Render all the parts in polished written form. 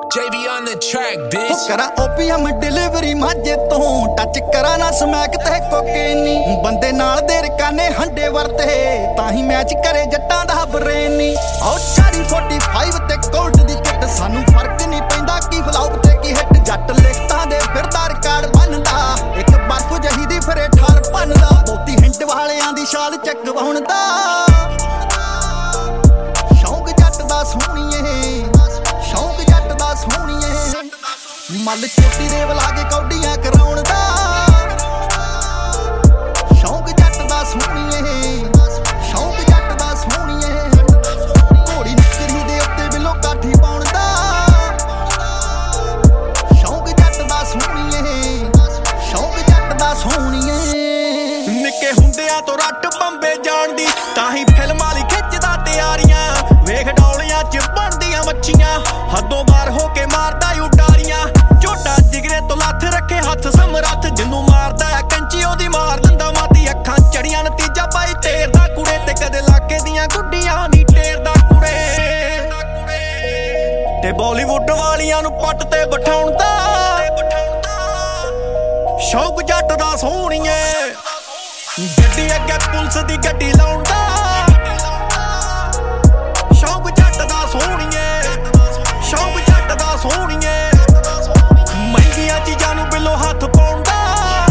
JB on the track, bitch. करा OPM delivery माजे तो टच करा ना स्मैक ते कोकेनी बंदे नाल दे रकाने हंडे वरते ताही मैच करे जट्टां दा ब्रेनी ओ 45 ते कोल्ड दी किट सानू फर्क नहीं पैंदा की फ्लॉप ते की हिट जट लिखतां दे फिरदा रिकार्ड बनदा एक बर्फ जही दी फिरे ठार बनदा बोती हिंट वालियां दी शाल चकवाउण दा शौक जट दा सोहणीए शौक जट दा सोहणीए मल चोटी दे वलागे कौडियां कराउण दा शौक जट दा सोहणीए शौक जट दा सोहणीए घोड़ी निकरी दे उत्ते बिलो काठी पाउण दा शौक जट दा सोहणीए शौक जट दा सोहणीए निक्के हुंदियां तो रट बंबे जाण दी ताही फिल्मां लई खिੱਚਦਾ ਤਿਆਰੀਆਂ ਵੇਖ ਡੌਲੀਆਂ ਚ ਬਣਦੀਆਂ ਮੱਛੀਆਂ ਹੱਦੋਂ ਬਾਹਰ ਹੋ ਕੇ ਮਾਰਦਾ ਉਡਾਰੀਆਂ ਝੋਟਾ ਜਿਗਰੇ ਤੋਂ ਲੱਥ ਰੱਖੇ ਹੱਥ ਸਮਰੱਥ ਜਿੰਨੂੰ ਮਾਰਦਾ ਕੰਚੀ ਉਹਦੀ ਮਾਰ ਦਿੰਦਾ ਮਾਤੀ ਅੱਖਾਂ ਚੜੀਆਂ ਨਤੀਜਾ ਪਾਈ ਤੇਰਦਾ ਕੁੜੇ ਤੇ ਕਦੇ ਲਾਕੇ ਦੀਆਂ ਗੁੱਡੀਆਂ ਨੀ ਟੇਰਦਾ ਕੁੜੇ ਤੇ ਬਾਲੀਵੁੱਡ ਵਾਲੀਆਂ ਨੂੰ ਪੱਟ ਤੇ ਬਿਠਾਉਣ ਦਾ ਸ਼ੌਕ ਜੱਟ ਦਾ ਸੋਹਣੀਏ ਗੱਡੀ ਅੱਗੇ ਪੁਲਿਸ ਦੀ ਗੱਡੀ ਲਾਉਣ ਦਾ ਸ਼ੌਕ ਜੱਟ ਦਾ ਸੋਹਣੀਏ ਸ਼ੌਕ ਜੱਟ ਦਾ ਸੋਹਣੀਏ ਮਹਿੰਗੀਆਂ ਚੀਜ਼ਾਂ ਨੂੰ ਬਿੱਲੋ ਹੱਥ ਪਾਉਣ ਦਾ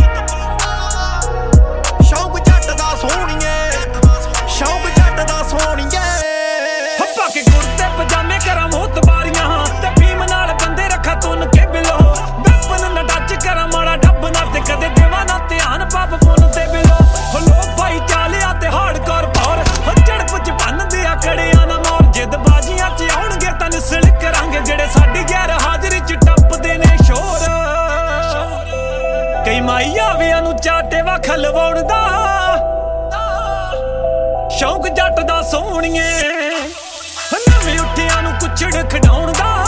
ਸ਼ੌਕ ਜੱਟ ਦਾ ਸੋਹਣੀਏ ਸ਼ੌਕ ਜੱਟ ਦਾ ਸੋਹਣੀਏ ਹੱਪਾ ਕੇ ਕੁੜਤੇ ਪਜਾਮੇ ਕਰਾਂ ਮੋਤਬਾਰੀਆਂ ਤੇ ਭੀਮ ਨਾਲ ਬੰਦੇ ਰੱਖਾ ਤੁਨ ਕੇ ਬਿੱਲੋ ਗੱਪਨ ਨਾ ਡੱਚ ਕਰਾਂ ਮਾੜਾ ਡੱਬ ਨਾ ਤੇ ਕਦੇ ਦੇਵਾ ਨਾ ਧਿਆਨ ਪਾਪ ਪੁੰਨ ਤੇ ਬਿੱਲੋ ਲੋਕ ਭਾਈ ਚਾਲਿਆ ਤੇ ਹਾਰਡਕੋਰ ਪੌਰ ਝੜਪ ਚ ਭੰਨਦੇ ਆ ਕੜਿਆਂ ਨਾ ਮੌਰ ਜਿੱਦ ਬਾਜੀਆਂ ਚ ਆਉਣਗੇ ਤਾਂ ਨਿਸਲ ਕਰਾਂਗੇ ਜਿਹੜੇ ਸਾਡੀ ਗੈਰ ਹਾਜ਼ਰੀ ਚ ਟੱਪਦੇ ਨੇ ਸ਼ੋਰ ਕਈ ਮਾਈ ਆਵਿਆਂ ਨੂੰ ਚਾਟੇ ਵਾ ਖਲਵਾਉਣ ਦਾ ਸ਼ੌਕ ਜੱਟ ਦਾ ਸੋਹਣੀਏ ਨਵੇਂ ਉੱਠਿਆਂ ਨੂੰ ਕੁੱਛੜ ਖਡਾਉਣ ਦਾ